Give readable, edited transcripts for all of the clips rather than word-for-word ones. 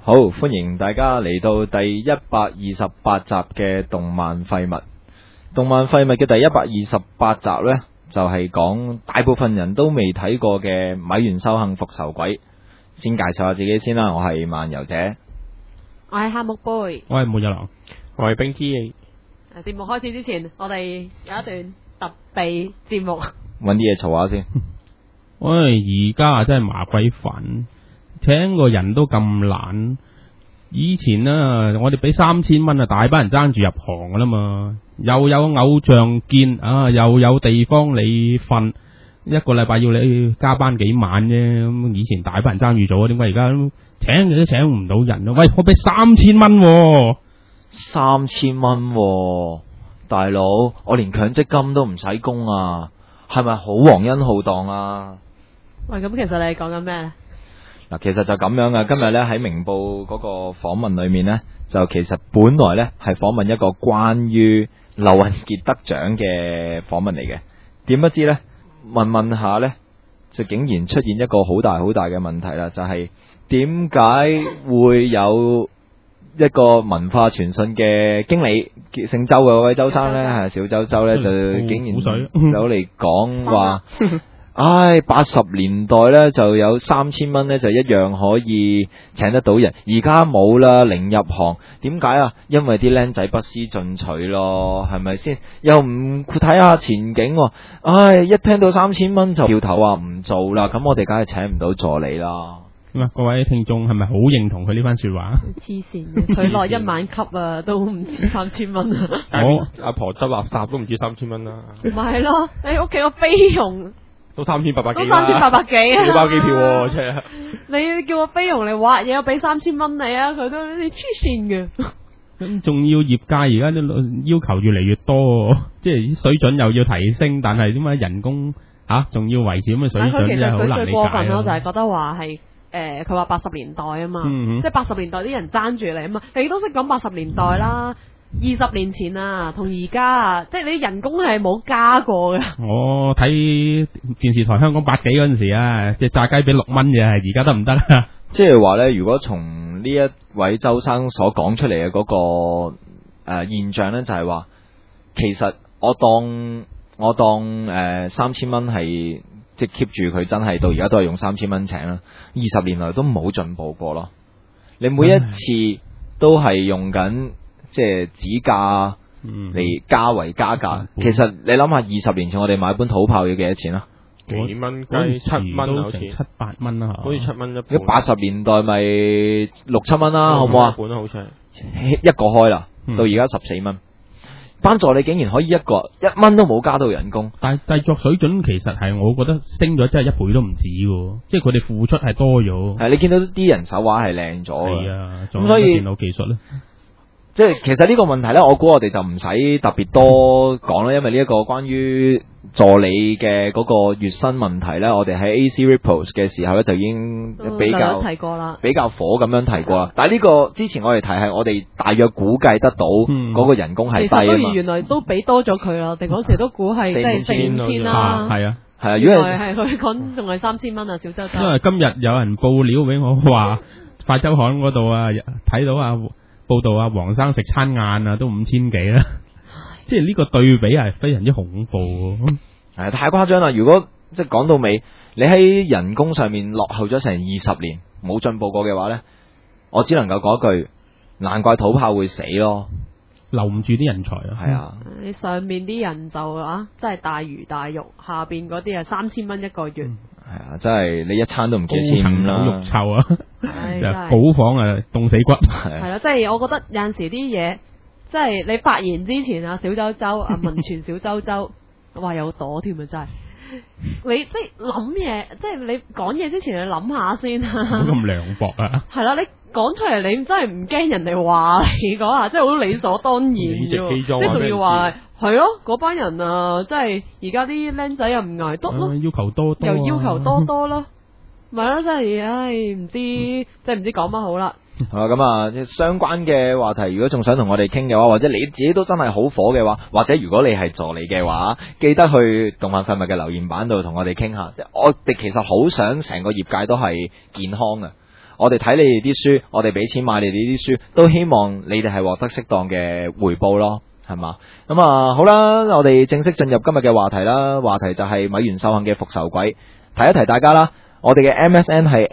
好，歡迎大家嚟到第128集嘅動漫廢物。動漫廢物嘅第128集呢，就係講大部分人都未睇過嘅米原秀幸復仇鬼。先介紹下自己先啦，我係漫遊者， 我係夏目貝， 我係末日狼， 我係冰之。 節目開始之前，我哋有一段特備節目， 揾啲嘢嘈下先。 喂，而家啊真係麻鬼煩，請個人都咁懶。以前啊，我哋俾3000蚊啊，大班人爭住入行噶啦嘛，又有偶像見啊，又有地方你瞓，一個禮拜要你加班幾晚啫。咁以前大班人爭住做，點解而家請佢都請唔到人啊？喂，我俾3000蚊 ，3000蚊，大佬，我連強積金都唔使供啊，係咪好皇恩浩蕩啊？ 喂，咁其實你講緊咩咧？ 嗱，其實就咁樣嘅。今日咧喺明報嗰個訪問裏面呢，就其實本來呢係訪問一個關於劉雲傑得獎嘅訪問嚟嘅，點不知呢，問下呢，就竟然出現一個好大好大嘅問題啦，就係點解會有一個文化傳信嘅經理姓周嘅嗰位周生呢，係小周呢，就竟然走嚟講話。唉，80年代呢就有3000蚊呢就一樣可以請得到人，而家冇啦，零入行。點解啊？因為啲僆仔不思進取咯，係咪先？又唔睇下前景，唉，一聽到3000蚊就掉頭話唔做啦，咁我哋梗係請唔到助理啦。 各位聽眾係咪好認同佢呢番說話？ 黐線嘅，佢落一晚級啊，都唔止3000蚊啊！ 阿婆執垃圾都唔止3000蚊啦。 唔係咯，你屋企個菲傭。 都3800幾， 都3800幾啊！ 要包機票喎，真係。 你叫個菲傭嚟挖嘢，我俾3000蚊你啊！佢都你黐線嘅。 咁仲要業界而家都要求越嚟越多，即係水準又要提升，但係點解人工仲要維持咁嘅水準，真係好難理解。 最過分咯，就係覺得話係佢話80年代啊嘛，即係80年代啲人爭住嚟啊嘛，你都識講80年代啦。20年前啊，同而家啊，即係你人工係冇加過嘅。 我睇電視台香港8幾嗰陣時啊，即係炸雞俾6蚊嘅，而家得唔得啊？ 即係話呢，如果從呢一位周生所講出嚟嘅嗰個現象呢，就係話，其實我當3000蚊係即係 keep 住佢，真係到而家都係用3000蚊請啦。20年來都冇進步過咯，你每一次都係用緊。即係指價嚟加為加價，其實你諗下，20年前我哋買本土炮要幾多錢啊？ 幾蚊雞，7蚊好似 7-8蚊啦， 好似7蚊一本。 如果80年代咪6-7蚊啦，好唔好啊？ 本好似一個開啦，到而家14蚊。班助理竟然可以一個1蚊都冇加到人工， 但係製作水準其實係我覺得升咗，真係1倍都唔止嘅，即係佢哋付出係多咗。 係你見到啲人手畫係靚咗嘅， 係啊， 咁所以電腦技術咧。 即係其實呢個問題呢，我估我哋就唔使特別多講啦，因為呢一個關於助理嘅嗰個月薪問題呢，我哋喺 AC Repos 嘅時候呢，就已經比較提過啦， 比較火咁樣提過啦。但係呢個之前我哋提係我哋大約估計得到嗰個人工係低啊嘛。 其實原來都俾多咗佢啦，我哋嗰時都估係即係4000啦。 係啊， 係啊， 原來係佢講仲係3000蚊啊，小周周。 因為今日有人報料俾我話，快週刊嗰度啊睇到啊。報道啊，黃生食餐晏啊，都5000幾啦，即係呢個對比係非常之恐怖。 係太誇張啦！如果即係講到尾，你喺人工上面落後咗成20年，冇進步過嘅話呢，我只能夠講一句，難怪土炮會死咯， 留唔住啲人才啊！ 係啊， 你上面啲人就真係大魚大肉，下邊嗰啲3000蚊一個月。 係啊，真係你一餐都唔見1500啦， 肉臭啊！補房啊，凍死骨。 係啦，即係我覺得有陣時啲嘢，即係你發言之前啊，小周周啊，文傳小周周，哇有朵添啊，真係。你即係諗嘢，即係你講嘢之前你諗下先啊。 冇咁涼薄啊！ 係啦，你講出嚟你真係唔驚人哋話你講下，即係好理所當然嘅，即係仲要話。係咯，嗰班人啊，即係而家啲僆仔又唔捱得咯， 要求多多， 又要求多多咯，咪咯，真係，唉，唔知即係唔知講乜好啦。 好啦，咁啊，相關嘅話題，如果仲想同我哋傾嘅話，或者你自己都真係好火嘅話，或者如果你係助理嘅話，記得去動漫廢物嘅留言板度同我哋傾下。即係我哋其實好想成個業界都係健康嘅。 我哋睇你哋啲書，我哋俾錢買你哋啲書，都希望你哋係獲得適當嘅回報咯，係嘛？咁啊，好啦，我哋正式進入今日嘅話題啦。話題就係米原秀幸嘅復仇鬼。提一提大家啦，我哋嘅 MSN 係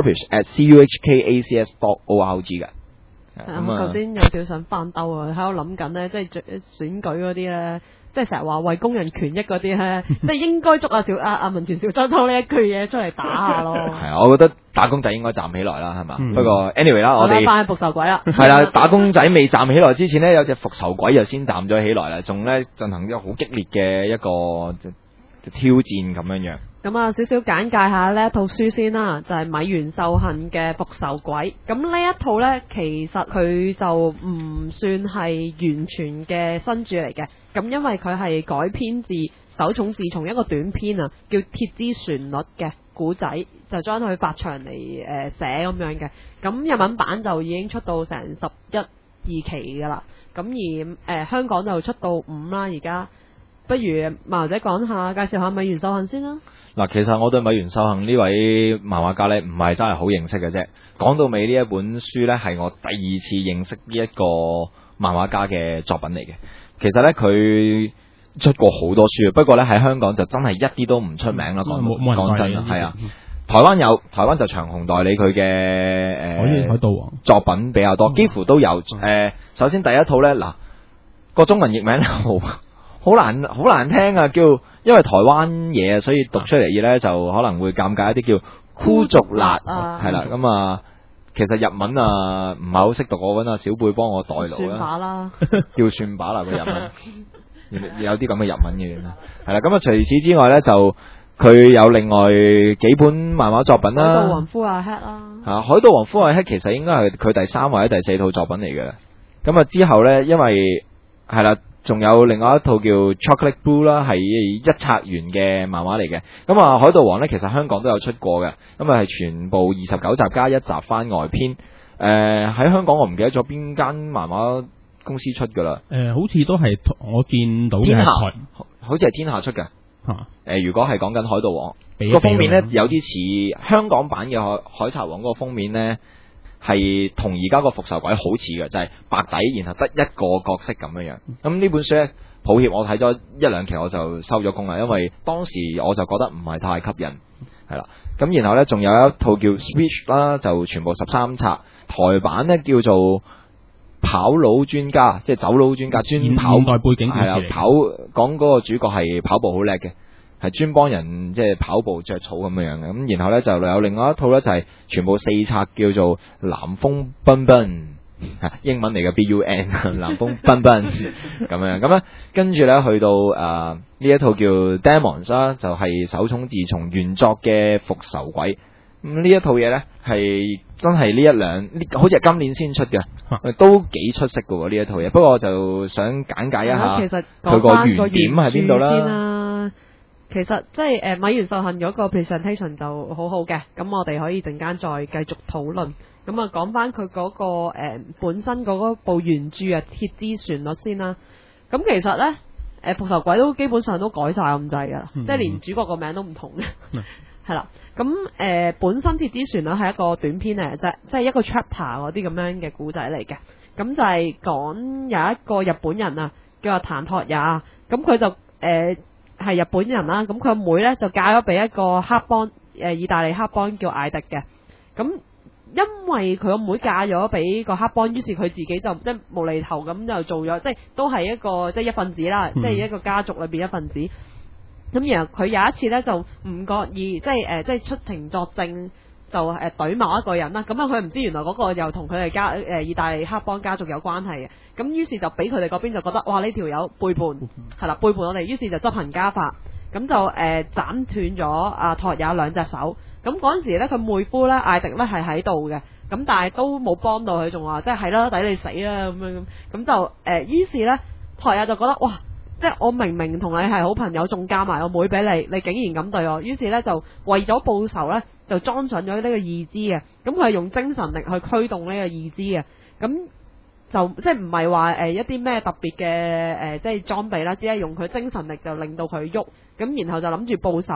acrubbish@cuhkacs.org 嘅。 我頭先有少少想翻兜啊，喺度諗緊咧，即係選舉嗰啲咧，即係成日話為工人權益嗰啲咧，即係應該捉阿文全小周偷呢一句嘢出嚟打下咯。 係啊，我覺得打工仔應該站起來啦，係嘛？不過 anyway 啦，我哋翻去復仇鬼啦。 係啦，打工仔未站起來之前呢，有隻復仇鬼就先站咗起來啦，仲咧進行咗好激烈嘅一個挑戰咁樣樣。 咁啊，少少簡介下呢一套書先啦，就係米原秀幸嘅復仇鬼。咁呢一套呢，其實佢就唔算係完全嘅新著嚟嘅。咁因為佢係改編自手塚治虫一個短篇啊，叫《鐵之旋律》嘅古仔，就將佢發長嚟寫咁樣嘅。咁日文版就已經出到成11、12期噶啦。咁而香港就出到5啦，而家。不如麻姐講下，介紹下米原秀幸先啦。 嗱，其實我對米原秀幸呢位漫畫家呢，唔係真係好認識嘅啫。講到尾呢一本書呢，係我第2次認識呢一個漫畫家嘅作品嚟嘅。其實呢，佢出過好多書，不過呢，喺香港就真係一啲都唔出名啦。講真係啊，台灣有，台灣就長虹代理佢嘅海盜王作品比較多，幾乎都有。首先第一套呢，嗱個中文譯名好難聽啊，因為台灣嘢，所以讀出嚟嘢咧就可能會尷尬一啲，叫枯竹辣係啦。咁啊，其實日文啊唔係好識讀，我揾阿小貝幫我代勞算把啦， 叫算把啦個日文，有啲咁嘅日文嘅係啦。咁啊，除此之外咧，就佢有另外幾本漫畫作品啦， 海盜王呼阿 head 啦， 海盜王呼阿 head 其實應該係佢第3或者第4套作品嚟嘅。咁啊之後咧，因為係啦。仲有另外一套叫 Chocolate Blue 啦，係一冊完嘅漫畫嚟嘅。咁啊，海盜王呢，其實香港都有出過嘅。咁啊，係全部29集加1集番外篇。喺香港我唔記得咗邊間漫畫公司出噶啦。 好似都係我見到嘅天下，好似係天下出嘅。如果係講緊海盜王個封面呢，有啲似香港版嘅海賊王嗰個封面呢。係同而家個復仇鬼好似嘅，就係白底，然後得一個角色咁樣樣。咁呢本書呢，抱歉我睇咗1-2期我就收咗工啦，因為當時我就覺得唔係太吸引，係啦。咁然後呢，仲有一套叫 Switch 啦，就全部13冊，台版呢叫做跑佬專家，即係走佬專家，專跑現代背景係啦，講嗰個主角係跑步好叻嘅。係專幫人即係跑步着草咁樣嘅，咁然後呢，就有另外一套呢，就係全部4冊叫做南風奔奔，英文嚟嘅 BUN 南風奔奔咁樣，咁呢，跟住呢，去到呢一套叫 Demons 啦，就係手塚治虫原作嘅復仇鬼。咁呢一套嘢呢，係真係好似係今年先出嘅，都幾出色嘅呢一套嘢。不過我就想簡介一下佢個原點喺邊度啦。 其實即係米原秀幸嗰個 presentation 就好好嘅，咁我哋可以陣間再繼續討論。咁啊講翻佢嗰個本身嗰部原著啊《鐵之旋律》先啦。咁其實呢，復仇鬼都基本上都改晒咁滯噶啦，即係連主角個名都唔同嘅，係啦。咁本身《鐵之旋律》係一個短篇嚟嘅啫，即係一個 chapter 嗰啲咁樣嘅古仔嚟嘅。咁就係講有一個日本人啊，叫做壇托也，咁佢就係日本人啦，咁佢阿妹呢就嫁咗俾一個黑幫，意大利黑幫叫艾迪嘅。咁因為佢阿妹嫁咗俾個黑幫，於是佢自己就即係無厘頭咁就做咗，即係都係一個即係一份子啦，即係一個家族裏邊一份子。咁然後佢有一次呢，就唔覺意，即係出庭作證，就懟某一個人啦。咁啊佢唔知原來嗰個又同佢哋意大利黑幫家族有關係嘅。咁於是就俾佢哋嗰邊就覺得哇呢條友背叛，係啦背叛我哋，於是就執行家法，咁就斬斷咗阿托也2隻手。咁嗰陣時咧佢妹夫咧艾迪咧係喺度嘅，咁但係都冇幫到佢，仲話即係啦，抵你死啦咁樣咁就於是咧托也就覺得哇，即係我明明同你係好朋友，仲嫁埋個妹俾你，你竟然咁對我，於是咧就為咗報仇咧就裝上咗呢個義肢嘅，咁佢係用精神力去驅動呢個義肢嘅，咁就即係唔係話一啲咩特別嘅即係裝備啦，只係用佢精神力就令到佢喐，咁然後就諗住報仇，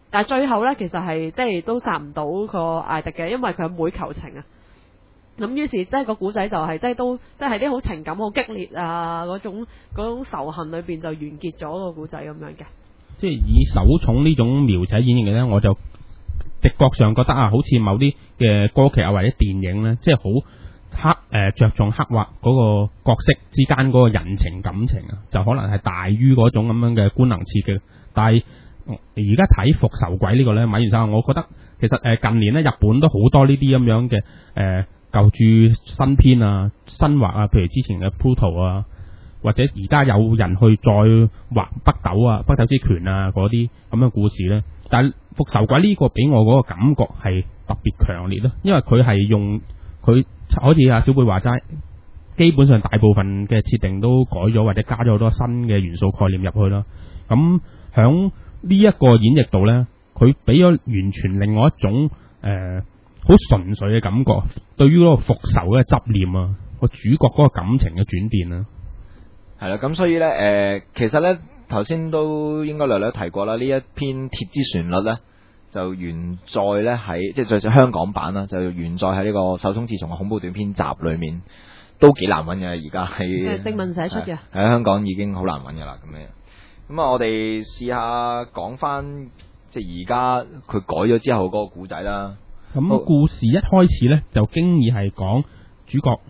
但係最後咧其實係即係都殺唔到個艾迪嘅，因為佢妹求情啊。咁於是即係個古仔就係即係都即係啲好情感好激烈啊嗰種仇恨裏邊就完結咗個古仔咁樣嘅。 即係以手塚呢種描寫演繹嘅咧，我就直覺上覺得啊，好似某啲嘅歌劇啊或者電影咧，即係好着重刻畫嗰個角色之間嗰個人情感情啊，就可能係大於嗰種咁樣嘅官能刺激。但係而家睇復仇鬼呢個咧，米原生，我覺得其實近年咧日本都好多呢啲咁樣嘅舊著新篇啊、新畫啊，譬如之前嘅 Pluto 啊，或者而家有人去再畫北斗啊、北斗之拳啊嗰啲咁嘅故事咧。但係復仇鬼呢個俾我嗰個感覺係特別強烈咯，因為佢係用佢好似阿小貝話齋，基本上大部分嘅設定都改咗或者加咗好多新嘅元素概念入去啦。咁響呢一個演繹度咧，佢俾咗完全另外一種好純粹嘅感覺，對於嗰個復仇嘅執念啊，個主角嗰個感情嘅轉變啊， 係啦，咁所以咧其實咧頭先都應該略略提過啦，呢一篇鐵之旋律咧就原載咧喺即係最少香港版啦，就原載喺呢個手塚治虫嘅恐怖短篇集裏面，都幾難揾嘅，而家喺正文寫出嘅， 喺香港已經好難揾嘅啦咁樣。咁啊，我哋試下講翻即係而家佢改咗之後嗰個故仔啦。 咁故事一開始咧就經已係講主角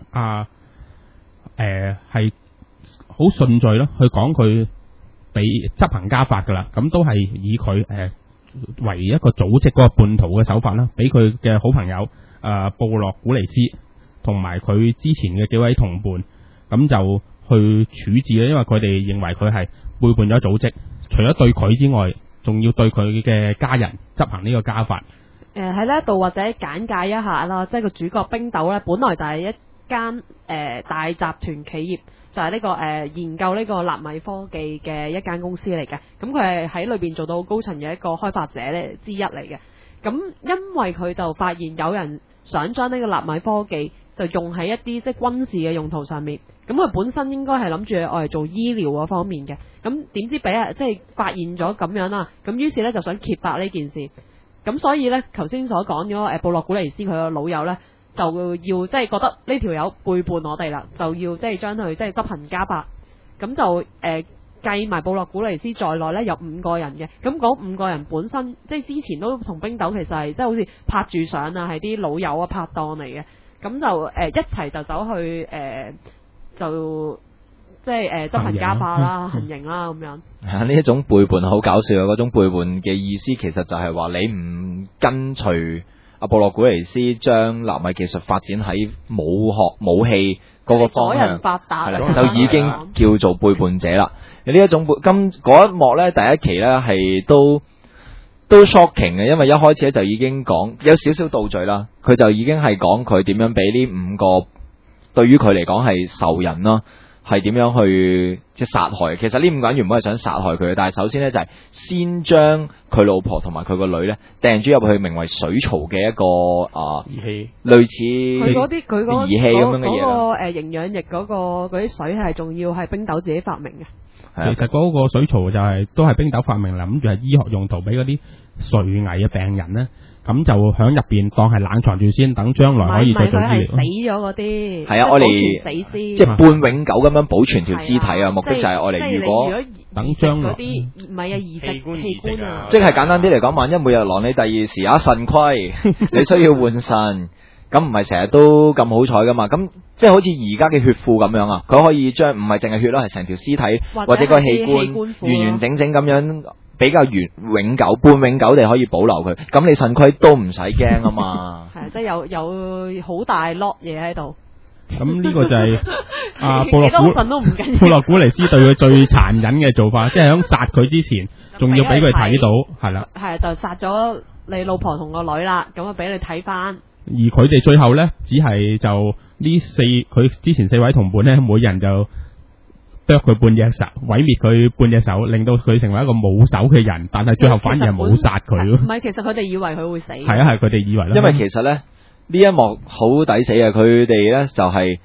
係好順序咯，去講佢俾執行家法噶啦，咁都係以佢為一個組織嗰個叛徒嘅手法啦，俾佢嘅好朋友布洛古尼斯同埋佢之前嘅幾位同伴，咁就去處置咧，因為佢哋認為佢係背叛咗組織，除咗對佢之外，仲要對佢嘅家人執行呢個家法。 喺呢一度或者簡介一下啦，即係個主角冰豆咧，本來就係一間大集團企業，就係呢個研究呢個納米科技嘅一間公司嚟嘅。咁佢係喺裏邊做到高層嘅一個開發者咧之一嚟嘅。咁因為佢就發現有人想將呢個納米科技就用喺一啲即係軍事嘅用途上面。咁佢本身應該係諗住我嚟做醫療嗰方面嘅。咁點知俾即係發現咗咁樣啦。咁於是咧就想揭發呢件事。咁所以咧，頭先所講咗布洛古尼斯佢個老友咧，就要即係覺得呢條友背叛我哋啦，就要即係將佢即係執行家法。咁就計埋布洛古尼斯在內咧，有5個人嘅。咁嗰5個人本身即係之前都同冰豆其實係即係好似拍住相啊，係啲老友啊拍檔嚟嘅。咁就一齊就走去就即係執行家法啦、行刑啦咁樣。 呢一種背叛好搞笑啊！嗰種背叛嘅意思其實就係話你唔跟隨阿布洛古尼斯將納米技術發展喺武器嗰個方向，係啦，就已經叫做背叛者啦。呢一種嗰一幕咧，第一期咧係都 shocking 嘅，因為一開始咧就已經講有少少倒敘啦，佢就已經係講佢點樣俾呢5個對於佢嚟講係仇人啦。係點樣去即係殺害？其實呢5個人原本係想殺害佢嘅，但係首先呢，就係先將佢老婆同埋佢個女呢掟咗入去名為水槽嘅一個儀器，類似佢嗰啲佢嗰儀器咁樣嘅嘢啦。營養液嗰啲水係仲要係冰豆自己發明嘅。 其實嗰個水槽就都係冰豆發明，諗住係醫學用途，俾嗰啲垂危嘅病人呢。咁就響入邊當係冷藏住先，等將來可以再做醫療。 死咗嗰啲， 係啊，我哋即係半永久咁樣保存條屍體啊，目的就係我哋如果等將來啲唔係啊移植器官啊， 即係簡單啲嚟講，萬一每日攔你第二時腎虧，你需要換腎，咁唔係成日都咁好彩噶嘛？咁即係好似而家嘅血庫咁樣啊，佢可以將唔係淨係血啦，係成條屍體或者個器官完完整整咁樣。比較永久、半永久地可以保留佢，咁你腎虧都唔使驚啊嘛。 係，即係有好大 lot 嘢喺度。 咁呢個就係布洛古尼斯對佢最殘忍嘅做法，即係喺殺佢之前，仲要俾佢睇到，係啦。係就殺咗你老婆同個女啦，咁啊俾你睇翻。而佢哋最後呢，只係就佢之前4位同伴呢，每人就剁佢半隻手，毀滅佢半隻手，令到佢成為一個冇手嘅人，但係最後反而係冇殺佢咯。唔係，其實佢哋以為佢會死。係啊，係佢哋以為啦。因為其實咧呢一幕好抵死啊！佢哋咧就係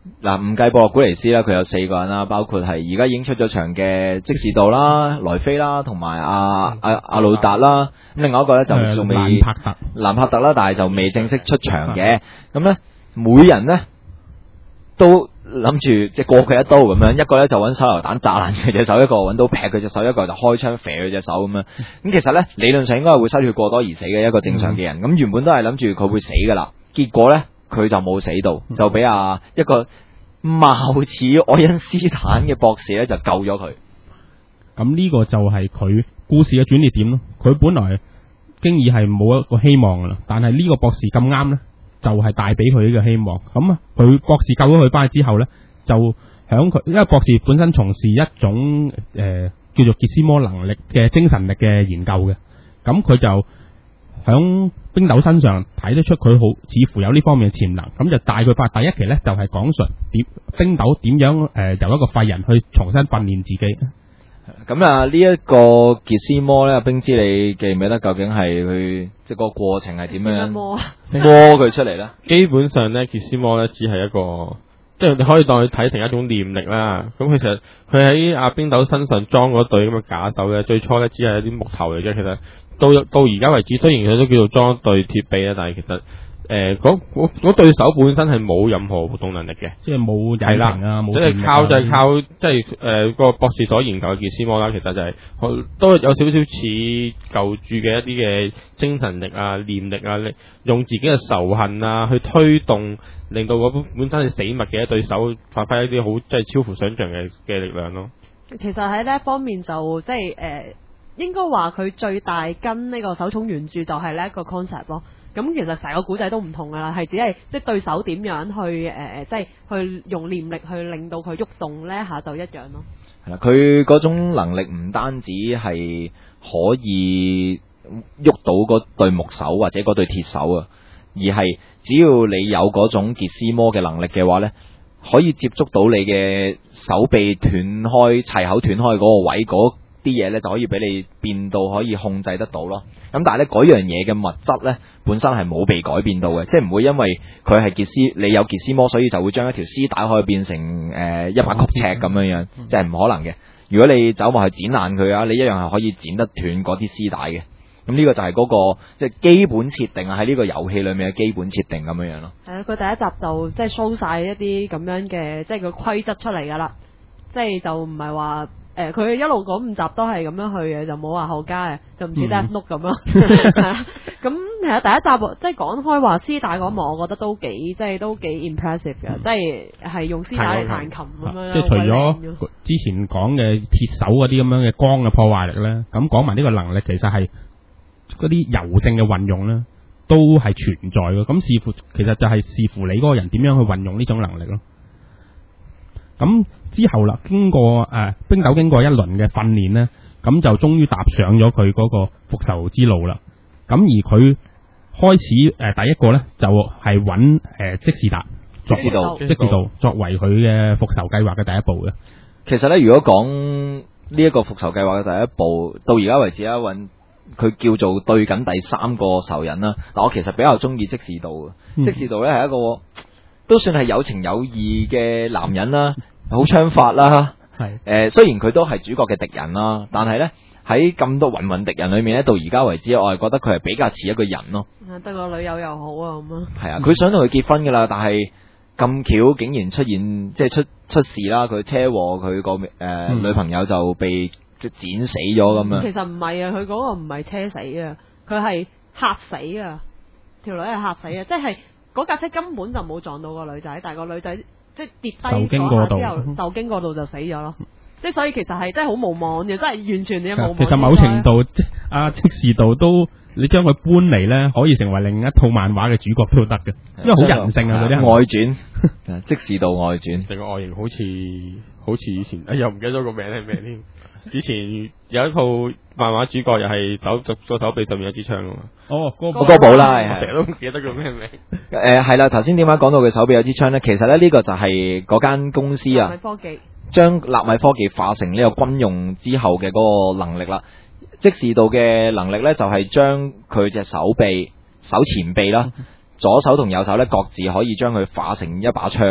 嗱，唔計布洛古尼斯啦，佢有4個人啦，包括係而家已經出咗場嘅即士道啦、萊菲啦，同埋阿魯達啦。咁另外一個咧就仲未蘭柏特啦，但係就未正式出場嘅。咁咧每人咧都諗住即係過佢一刀咁樣，一個咧就揾手榴彈炸爛佢隻手，一個揾刀劈佢隻手，一個就開槍射佢隻手咁樣。咁其實咧理論上應該係會失血過多而死嘅一個正常嘅人。咁原本都係諗住佢會死噶啦，結果咧佢就冇死到，就俾一個貌似愛因斯坦嘅博士咧就救咗佢。 咁呢個就係佢故事嘅轉捩點咯。佢本來經已係冇一個希望噶啦，但係呢個博士咁啱咧，就係帶俾佢呢個希望。咁啊，佢博士救咗佢翻去之後咧，就響佢，因為博士本身從事一種叫做傑斯摩能力嘅精神力嘅研究嘅，咁佢就響冰豆身上睇得出佢好似乎有呢方面嘅潛能，咁就帶佢翻第一期咧就係講述冰豆點樣由一個廢人去重新訓練自己。 咁啊，呢一個傑斯摩咧，冰之你記唔記得究竟係佢即係個過程係點樣摸佢出嚟咧？ 基本上咧，傑斯摩咧只係一個，即係你可以當佢睇成一種念力啦。咁其實佢喺阿冰豆身上裝嗰對咁嘅假手嘅，最初咧只係一啲木頭嚟嘅。其實到而家為止，雖然佢都叫做裝一對鐵臂啦，但係其實嗰對手本身係冇任何活動能力嘅， 即係冇引擎啊，冇即係靠即係個博士所研究嘅傑斯摩啦。其實就係都有少少似舊著嘅一啲嘅精神力啊、念力啊，用自己嘅仇恨啊去推動，令到嗰本身係死物嘅一對手發揮一啲好即係超乎想象嘅力量咯。 其實喺呢一方面就即係應該話佢最大跟呢個手塚原著就係呢一個 concept 咯。咁其實成個古仔都唔同噶啦，係只係即係對手點樣去即係去用念力去令到佢喐動呢下就一樣咯。 係啦，佢嗰種能力唔單止係可以喐到嗰對木手或者嗰對鐵手啊，而係只要你有嗰種傑斯摩嘅能力嘅話呢，可以接觸到你嘅手臂斷開、齊口斷開嗰個位嗰啲嘢呢，就可以俾你變到可以控制得到咯。咁但係呢，嗰樣嘢嘅物質呢，本身係冇被改變到嘅，即係唔會因為佢係你有傑斯摩，所以就會將一條絲帶可以變成一把曲尺咁樣樣，即係唔可能嘅。如果你走埋去剪爛佢啊，你一樣係可以剪得斷嗰啲絲帶嘅。咁呢個就係嗰個即係基本設定啊，喺呢個遊戲裏面嘅基本設定咁樣樣咯。 係啊，佢第一集就即係 show 晒一啲咁樣嘅即係個規則出嚟㗎啦，即係就唔係話佢一路嗰5集都係咁樣去嘅，就冇話後加嘅，就唔似 Death Note 咁咯。係啊，咁其實第一集即係講開話絲帶嗰幕，我覺得都幾 impressive 嘅，即係用絲帶嚟彈琴咁樣。 即係除咗之前講嘅鐵手嗰啲咁樣嘅光嘅破壞力咧，咁講埋呢個能力其實係嗰啲柔性嘅運用咧，都係存在嘅。咁其實就係視乎你嗰個人點樣去運用呢種能力咯。咁之後啦，經過冰豆經過一輪嘅訓練呢，咁就終於踏上咗佢嗰個復仇之路啦。咁而佢開始第一個呢，就係揾即士道作為佢嘅復仇計劃嘅第一步嘅。 其實呢，如果講呢一個復仇計劃嘅第一步，到而家為止啦，揾佢叫做對緊第3個仇人啦。但我其實比較中意即士道嘅，即士道呢係一個都算係有情有義嘅男人啦，好槍法啦，係雖然佢都係主角嘅敵人啦，但係咧喺咁多芸芸敵人裏面咧，到而家為止，我係覺得佢係比較似一個人咯。 得個女友又好啊咁啊。係啊，佢想同佢結婚噶啦，但係咁巧竟然出現即係出事啦，佢車禍，佢個女朋友就被即剪死咗咁樣。 其實唔係啊，佢嗰個唔係車死啊，佢係嚇死啊，條女係嚇死啊，即係。嗰架車根本就冇撞到個女仔，但係個女仔即係跌低咗之後，受經過度就死咗咯。即係所以其實係真係好無望嘅，真係完全你無望。 其實某程度即士道都你將佢搬嚟咧，可以成為另一套漫畫嘅主角都得嘅，因為好人性啊嗰啲外傳，即士道外傳， 成個外形好似以前，又唔記得咗個名係咩添。以前有一套漫畫主角又係個手臂上面有支槍噶嘛。 哦， 哥寶啦， 我成日都唔記得佢咩名。 係啦，頭先點解講到佢手臂有支槍咧？其實咧呢個就係嗰間公司啊， 科技將納米科技化成呢個軍用之後嘅嗰個能力啦。即士道嘅能力咧就係將佢隻手前臂啦，左手同右手咧各自可以將佢化成一把槍嘅。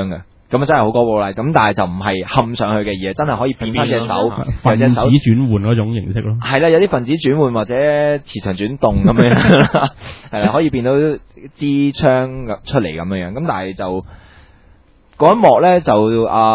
咁啊真係好高暴力，咁但係就唔係冚上去嘅，而係真係可以變翻隻手， 分子有隻手轉換嗰種形式咯。 係啦，有啲分子轉換或者磁場轉動咁樣，係啦，可以變到支槍出嚟咁樣，咁但係就嗰一幕咧就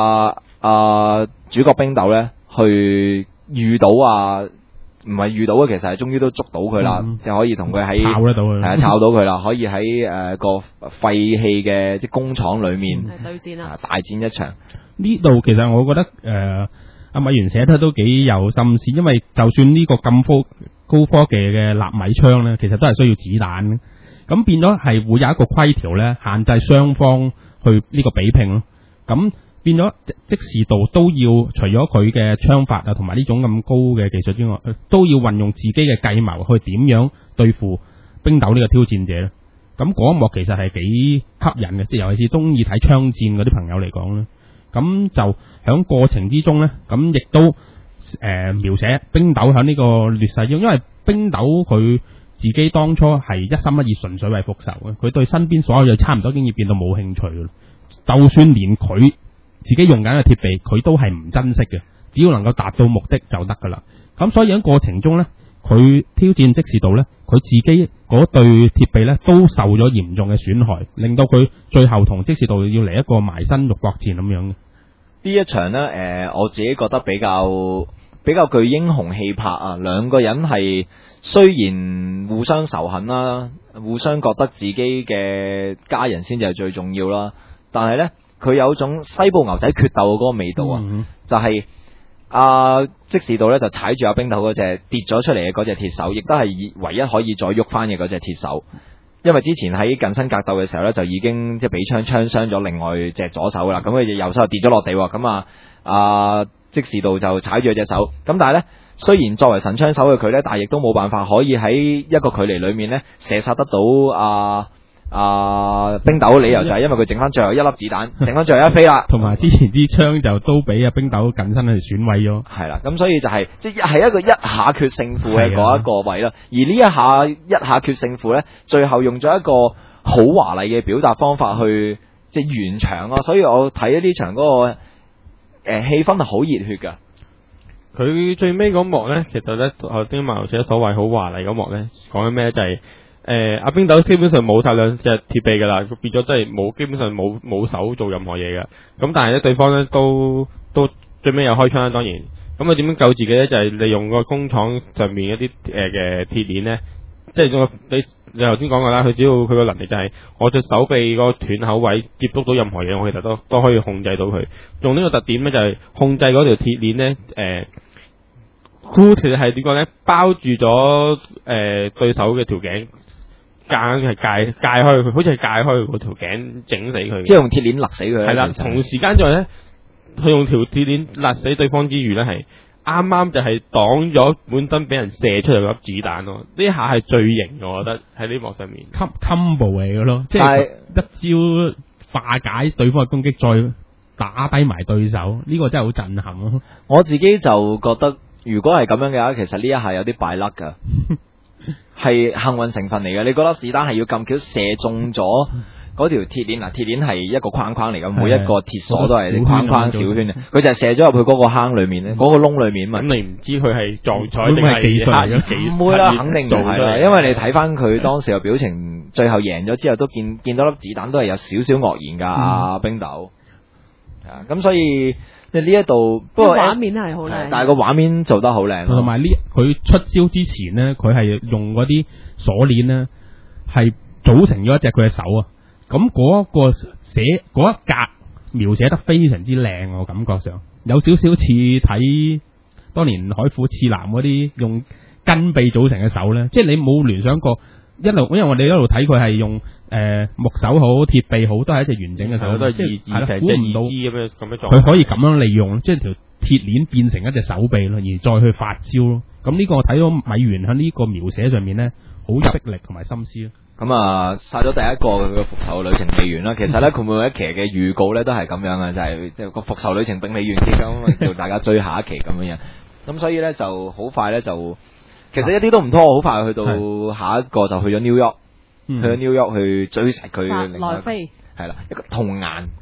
主角冰豆咧去遇到唔係遇到嘅，其實係終於都捉到佢啦，就可以同佢喺抄得到佢， 係啊，抄到佢啦，可以喺個廢棄嘅即工廠裏面對戰啦， 大戰一場。 呢度其實我覺得阿米原寫得都幾有心思，因為就算呢個咁高科技嘅納米槍咧，其實都係需要子彈嘅，咁變咗係會有一個規條咧，限制雙方去呢個比拼咯，咁。變咗即時度都要除咗佢嘅槍法啊，同埋呢種咁高嘅技術之外，都要運用自己嘅計謀去點樣對付冰豆呢個挑戰者咧。咁嗰一幕其實係幾吸引嘅，即係尤其是中意睇槍戰嗰啲朋友嚟講咧。咁就響過程之中咧，咁亦都描寫冰豆響呢個劣勢中，因為冰豆佢自己當初係一心一意純粹為復仇嘅，佢對身邊所有嘢差唔多已經變到冇興趣嘅，就算連佢自己用緊嘅鐵臂，佢都係唔珍惜嘅。只要能夠達到目的就得噶啦。咁所以喺過程中呢，佢挑戰即時度呢，佢自己嗰對鐵臂呢都受咗嚴重嘅損害，令到佢最後同即時度要嚟一個埋身肉搏戰咁樣嘅。 呢一場呢，我自己覺得比較具英雄氣魄啊！兩個人係雖然互相仇恨啦，互相覺得自己嘅家人先至係最重要啦，但係呢。佢有種西部牛仔決鬥嗰個味道啊，就係即時度咧就踩住阿冰豆嗰隻跌咗出嚟嘅嗰隻鐵手，亦都係唯一可以再喐翻嘅嗰隻鐵手。因為之前喺近身格鬥嘅時候咧，就已經即係俾槍傷咗另外隻左手啦。咁佢隻右手就跌咗落地，咁即時度就踩住隻手。咁但係咧，雖然作為神槍手嘅佢咧，但係亦都冇辦法可以喺一個距離裏面咧射殺得到冰豆，理由就係因為佢剩翻最後一粒子彈，剩翻最後一飛啦， 同埋之前支槍就都俾阿冰豆近身去損毀咗。 係啦，咁所以就係即係一個一下決勝負嘅嗰一個位啦。而呢一下決勝負咧，最後用咗一個好華麗嘅表達方法去即係完場咯。所以我睇呢場嗰個氣氛係好熱血噶。 佢最尾嗰幕咧，其實咧頭先馬寫所謂好華麗嗰幕咧，講緊咩就係、阿冰豆基本上冇晒兩隻鐵臂噶啦，變咗真係基本上冇手做任何嘢嘅。咁但係咧，對方咧都最尾又開槍啦，當然。咁佢點樣救自己咧？就係、利用個工廠上面一啲嘅鐵鏈咧，即係你頭先講過啦，佢只要佢個能力就係我隻手臂個斷口位接觸到任何嘢，我其實都可以控制到佢。用呢個特點咧，就係控制嗰條鐵鏈咧，其實係點講咧？包住咗對手嘅條頸。硬係界開佢，好似係界開佢條頸，整死佢。 即係用鐵鏈勒死佢。 係啦，同時間在咧，佢用條鐵鏈勒死對方之餘咧，係啱啱就係擋咗本身俾人射出嚟嗰粒子彈咯。呢下係最型嘅，我覺得喺呢幕上面。 combo 嚟嘅咯，即係一招化解對方嘅攻擊，再打低埋對手，呢個真係好震撼咯。 我自己就覺得，如果係咁樣嘅話，其實呢一下有啲敗甩噶。係幸運成分嚟嘅，你嗰粒子彈係要咁巧射中咗嗰條鐵鏈。嗱，鐵鏈係一個框框嚟嘅，每一個鐵鎖都係框框小圈嘅，佢就係射咗入去嗰個坑裏面咧，嗰個窿裏面嘛。 咁你唔知佢係撞彩定係技術嚟嘅？ 唔會啦，肯定就係啦，因為你睇翻佢當時嘅表情，最後贏咗之後都見到粒子彈都係有少少愕然噶。阿冰豆係啊，咁所以。即係呢一度，不過畫面係好靚， 但係個畫面做得好靚。 同埋佢出招之前呢，佢係用嗰啲鎖鏈呢，係組成咗一隻佢嘅手啊。咁嗰一格描寫得非常之靚，我感覺上有少少似睇當年海虎刺男嗰啲用筋臂組成嘅手呢。即係你冇聯想過因為我哋一路睇佢係用木手好鐵臂好，都係一隻完整嘅手， 都係估唔到咁樣做。 佢可以咁樣利用，即係條鐵鏈變成一隻手臂咯，而再去發招咯。咁呢個我睇到米原喺呢個描寫上面咧，好有逼力同埋心思咯。 咁啊，殺咗第一個佢嘅復仇旅程未完啦。其實咧，佢每一期嘅預告咧都係咁樣嘅，就係即係個復仇旅程並未完結咁，叫大家追下一期咁樣。咁所以咧就好快咧就，其實一啲都唔拖，好快去到下一個就去咗 New York。去咗 New York 去追殺佢嘅另外一個，係啦，一個童顏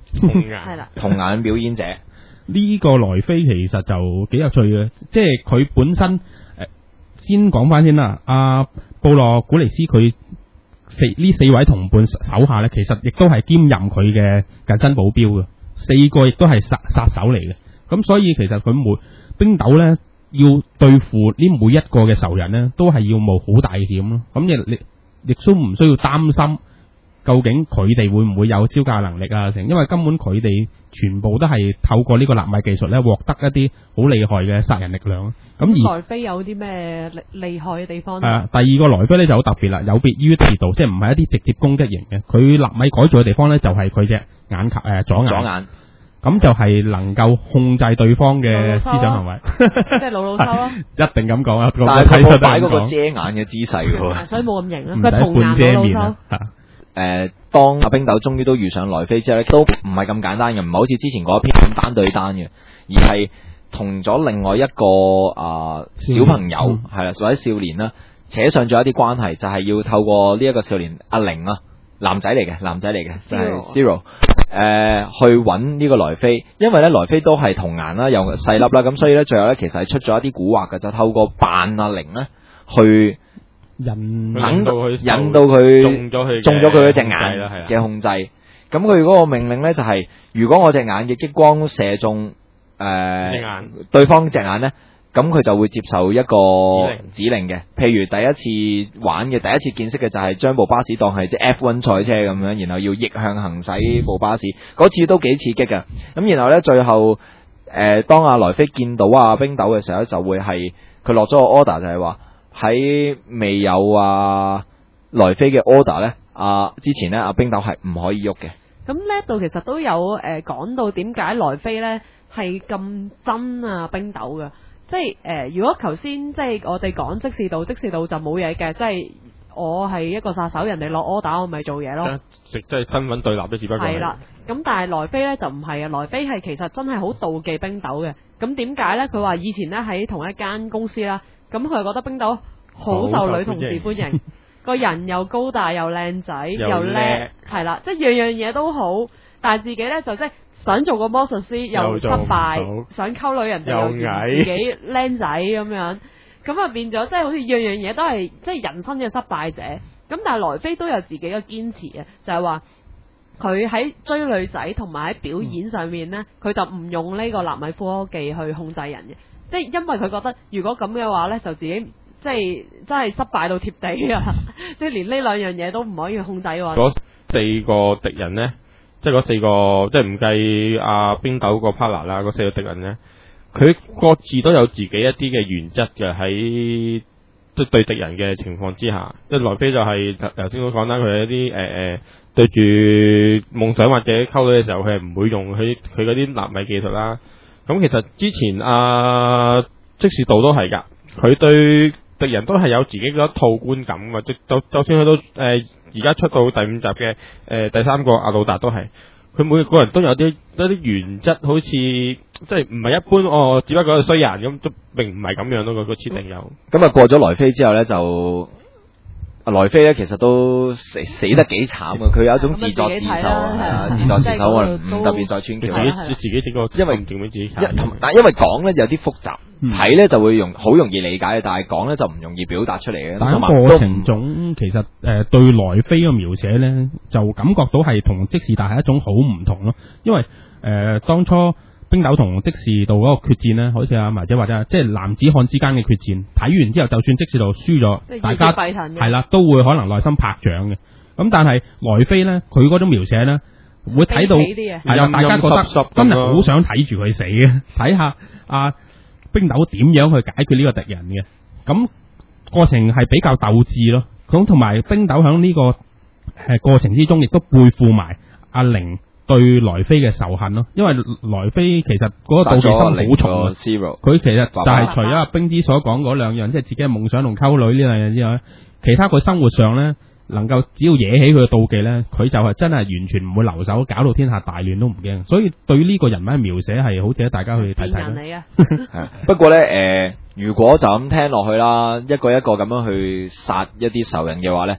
係啦， 童顏表演者。 呢個萊菲其實就幾有趣嘅，即係佢本身先講翻先啦。阿布洛古尼斯佢呢四位同伴手下咧，其實亦都係兼任佢嘅近身保鏢嘅，4個亦都係殺手嚟嘅。咁所以其實佢冰豆咧要對付呢每一個嘅仇人咧，都係要冒好大嘅險咯。咁亦都唔需要擔心究竟佢哋會唔會有招架能力啊？因為根本佢哋全部都係透過呢個納米技術咧，獲得一啲好厲害嘅殺人力量。咁而萊菲有啲咩厲害嘅地方？ 第二個萊菲咧就好特別啦，有別於地道，即係唔係一啲直接攻擊型嘅。佢納米改造嘅地方咧，就係佢隻眼球左眼。咁就係能夠控制對方嘅思想行為， 即係老抽咯。 一定咁講啊！ 但係佢冇擺嗰個遮眼嘅姿勢喎， 所以冇咁型咯。 唔使半遮面啊！ 當阿冰豆終於都遇上萊菲之後咧，都唔係咁簡單嘅，唔係好似之前嗰一篇咁單對單嘅，而係同咗另外一個小朋友係啦，或者少年啦，扯上咗一啲關係，就係要透過呢一個少年阿玲啊，男仔嚟嘅，就係 Zero。去揾呢個萊菲，因為咧萊菲都係童顏啦，又細粒啦，咁所以咧最後咧其實係出咗一啲蠱惑嘅，就透過扮阿玲咧去引到佢中咗佢嗰隻眼嘅控制。咁佢嗰個命令咧就係、如果我隻眼嘅激光射中對方隻眼咧，咁佢就會接受一個指令嘅，譬如第一次玩嘅第一次見識嘅就係將部巴士當係隻 F1 賽車咁樣，然後要逆向行駛部巴士，嗰次都幾刺激㗎。咁然後呢，最後當阿萊菲見到阿冰豆嘅時候，就會係佢落咗個 order，就係話喺未有萊菲嘅 order 呢，之前呢，阿冰豆係唔可以喐嘅。 咁呢度其實都有講到點解萊菲呢係咁憎冰豆嘅。即係如果頭先即係我哋講即視道就冇嘢嘅，即係我係一個殺手，人哋落 order 我咪做嘢咯。 即係身份對立啫，只不過係啦。咁但係萊菲咧就唔係啊，萊菲係其實真係好妒忌冰豆嘅。咁點解咧？佢話以前咧喺同一間公司啦，咁佢覺得冰豆好受女同事歡迎，個人又高大又靚仔又叻，係啦，即係樣樣嘢都好，但係自己咧就即係。想做個魔術師又失敗，想溝女人哋又嫌自己靚仔咁樣，咁啊變咗即係好似樣樣嘢都係即係人生嘅失敗者。咁但係萊菲都有自己嘅堅持嘅，就係話佢喺追女仔同埋喺表演上面呢，佢就唔用呢個納米科技去控制人嘅，即係因為佢覺得如果咁嘅話呢，就自己即係真係失敗到貼地啊！即係連呢兩樣嘢都唔可以控制嘅話， 嗰4個敵人呢？即係嗰4個，即係唔計阿冰豆個 partner 啦，嗰4個敵人咧，佢各自都有自己一啲嘅原則嘅，喺即係對敵人嘅情況之下，即係萊菲就係頭先都講啦，佢係一啲對住夢想或者溝女嘅時候，佢係唔會用佢嗰啲納米技術啦。咁其實之前即視道都係㗎，佢對敵人都係有自己嗰一套觀感㗎，就算去到而家出到第5集嘅第3個阿魯達都係，佢每個人都有一啲原則，好似即係唔係一般只不過係衰人咁，都並唔係咁樣咯。個設定有咁過咗萊菲之後咧，就萊菲咧其實都死得幾慘嘅，佢有一種自作自受自作自受，我唔特別再穿橋， 自己整個，因為唔勁俾自己但因為講咧有啲複雜。睇咧就會好容易理解，但係講咧就唔容易表達出嚟嘅。 但係過程中其實對萊菲嘅描寫咧，就感覺到係同即視道係一種好唔同咯。因為當初冰豆同即視道嗰個決戰咧，好似阿麻姐或者即係男子漢之間嘅決戰，睇完之後就算即視道輸咗，大家係啦都會可能內心拍掌嘅。咁但係萊菲咧，佢嗰種描寫咧，會睇到係啦，大家覺得真係好想睇住佢死嘅，睇下冰豆點樣去解決呢個敵人嘅？咁過程係比較鬥志咯。咁同埋冰豆喺呢個過程之中，亦都背負埋阿玲對萊菲嘅仇恨咯。因為萊菲其實嗰個妒忌心好重，佢其實就係除咗阿冰之所講嗰兩樣，即係自己嘅夢想同溝女呢兩樣之外，其他佢生活上咧，能夠只要惹起佢嘅妒忌咧，佢就係真係完全唔會留手，搞到天下大亂都唔驚。所以對呢個人物嘅描寫係好值得大家去睇睇啦。 不過咧，如果就咁聽落去啦，一個一個咁樣去殺一啲仇人嘅話咧，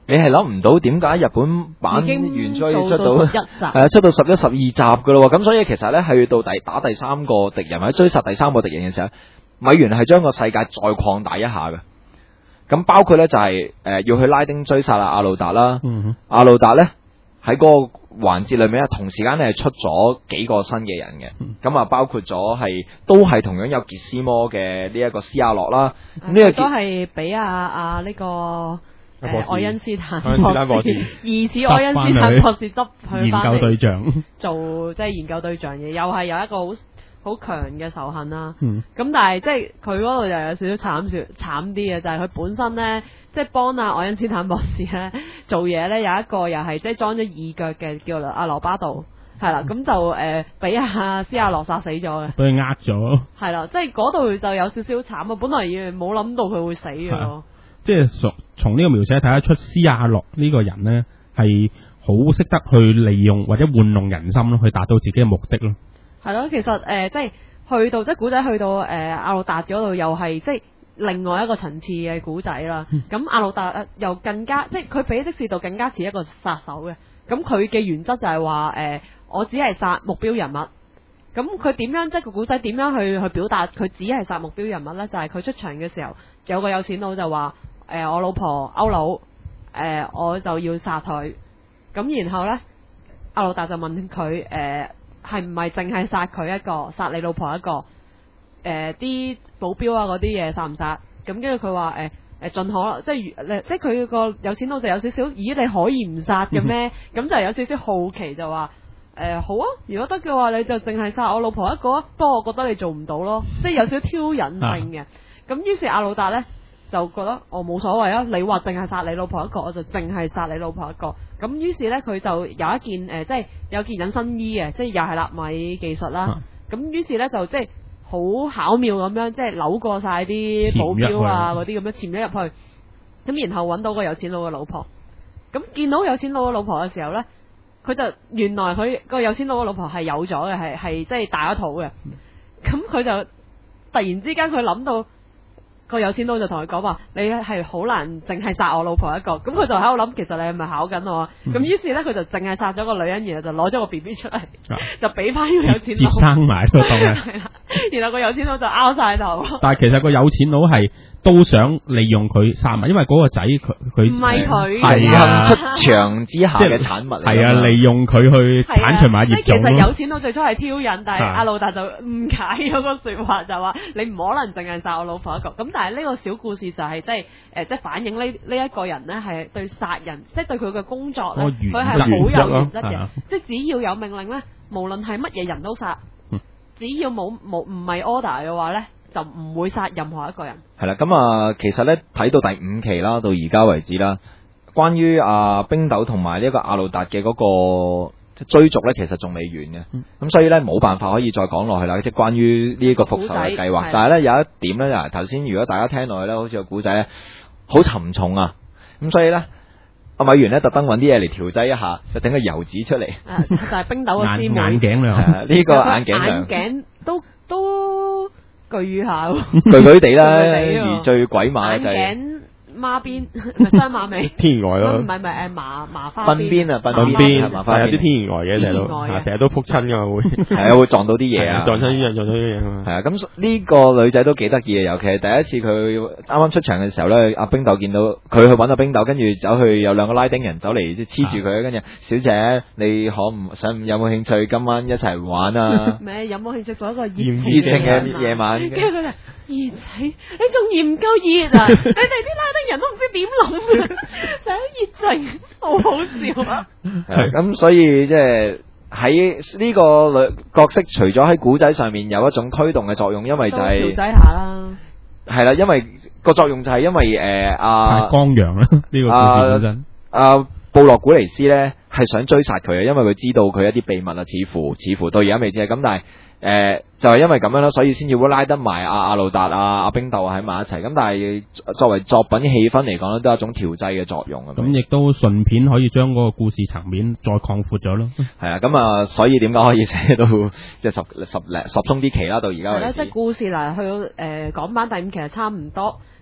你係諗唔到點解日本版已經原追出做到 11集出到11、12集噶咯喎，咁所以其實咧去到打第三個敵人或者追殺第三個敵人嘅時候，米原係將個世界再擴大一下嘅。咁包括咧就係要去拉丁追殺阿魯達啦，阿魯達咧喺嗰個環節裏面咧，同時間咧係出咗幾個新嘅人嘅，咁啊包括咗都係同樣有傑斯魔嘅呢一個斯亞洛啦，呢個都係俾呢個愛因斯坦博士疑似愛因斯坦博士執去研究對象做即係研究對象嘅，又係有一個好強嘅仇恨啦。 咁但係即係佢嗰度又有少少慘啲嘅，就係佢本身咧，即係幫愛因斯坦博士咧做嘢咧，有一個又係即係裝咗2腳嘅，叫做阿羅巴度，係啦，咁就俾阿斯亞洛殺死咗嘅， 俾佢呃咗。 係啦，即係嗰度就有少少慘啊！本來冇諗到佢會死嘅咯。 即係從呢個描寫睇得出，斯亞洛呢個人呢係好識得去利用或者玩弄人心咯，去達到自己嘅目的咯。 係咯，其實即係去到即係古仔去到阿魯達嗰度，又係即係另外一個層次嘅古仔啦。咁阿魯達又更加即係佢比即士道更加似一個殺手嘅。咁佢嘅原則就係話我只係殺目標人物。咁佢點樣即係個古仔點樣去表達佢只係殺目標人物呢？就係佢出場嘅時候，有個有錢佬就話我老婆歐佬我就要殺佢。咁然後呢，阿魯達就問佢係唔係淨係殺佢一個，殺你老婆一個？啲保鏢啊嗰啲嘢殺唔殺？咁跟住佢話盡可，即係佢個有錢佬就有少少，咦你可以唔殺嘅咩？咁就有少少好奇就話好啊，如果得嘅話你就淨係殺我老婆一個啊。不過我覺得你做唔到咯，即係有少少挑釁性嘅。咁於是阿魯達呢，就覺得我冇所謂啊，你話淨係殺你老婆一個，我就淨係殺你老婆一個。咁於是呢，佢就有一件即係有件隱身衣嘅，即係又係納米技術啦。咁於是呢，就即係好巧妙咁樣，即係扭過晒啲保鏢啊嗰啲咁樣潛咗入去。咁然後揾到個有錢佬嘅老婆。咁見到有錢佬嘅老婆嘅時候呢，佢就原來佢個有錢佬嘅老婆係有咗嘅，係即係大咗肚嘅。咁佢就突然之間佢諗到。個有錢佬就同佢講話：你係好難淨係殺我老婆一個。咁佢就喺度諗，其實你係咪考緊我？咁於是咧，佢就淨係殺咗個女人，然後就攞咗個 BB 出嚟，就俾翻個有錢佬接生埋都當嘅。 係啦，然後個有錢佬就拗晒頭。 但係其實個有錢佬係都想利用佢殺埋，因為嗰個仔佢唔係佢係啊出場之下嘅產物嚟。 係啊，利用佢去剷除埋業種。 即係其實有錢佬最初係挑釁，但係阿魯達就誤解咗個説話，就話你唔可能淨係殺我老婆一個。咁但係呢個小故事就係即係反映呢一個人呢係對殺人，即係對佢嘅工作咧，佢係好有原則嘅。即係只要有命令咧，無論係乜嘢人都殺，只要冇唔係 order 嘅話咧，就唔會殺任何一個人。 係啦，咁啊，其實咧睇到第5期啦，到而家為止啦，關於冰豆同埋呢一個阿魯達嘅嗰個追逐咧，其實仲未完嘅。咁所以咧冇辦法可以再講落去啦，即係關於呢一個復仇嘅計劃。但係咧有一點咧，就係頭先如果大家聽落去咧，好似個古仔咧好沉重啊。咁所以咧，阿米原咧特登揾啲嘢嚟調劑一下，就整個油紙出嚟。 就係冰豆嘅師妹眼鏡亮， 呢個眼鏡亮， 眼鏡都巨下喎， 巨巨地啦，而最鬼馬就係眼鏡孖邊，唔係雙馬尾， 天然呆咯， 唔係麻花鬢邊啊，鬢邊麻花有啲天然呆嘅，成日都撲親噶會， 係啊，會撞到啲嘢啊， 撞親啲嘢，撞到啲嘢啊， 係啊，咁呢個女仔都幾得意嘅，尤其係第一次佢啱啱出場嘅時候咧，阿冰豆見到佢去揾阿冰豆，跟住走去有兩個拉丁人走嚟即係黐住佢，跟住小姐你有冇興趣今晚一齊玩啊？ 咩有冇興趣做一個熱情嘅夜晚？ 跟住佢就熱仔，你仲嫌唔夠熱啊？你哋啲拉丁人都唔知點諗嘅，就係熱情，好好笑啊！ 咁所以即係喺呢個角色，除咗喺古仔上面有一種推動嘅作用，因為就係調劑下啦， 係啦，因為個作用就係因為太光陽啦呢個故事本身。 布洛古尼斯咧係想追殺佢啊，因為佢知道佢一啲秘密啊，似乎到而家未知咁，但係就係因為咁樣啦，所以先至會拉得埋阿魯達阿冰豆喺埋一齊。咁但係作為作品氣氛嚟講咧，都係一種調劑嘅作用。 咁亦都順便可以將嗰個故事層面再擴闊咗咯。 係啊，咁啊，所以點解可以寫到即係十鬆啲期啦？到而家為止。 係啦，即係故事嗱，去到港版第5期係差唔多。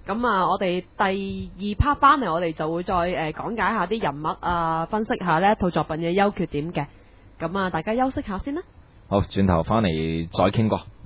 咁啊，我哋第二 part 翻嚟，我哋就會再講解下啲人物啊，分析下呢一套作品嘅優缺點嘅。咁啊，大家休息下先啦。 好，轉頭翻嚟再傾過。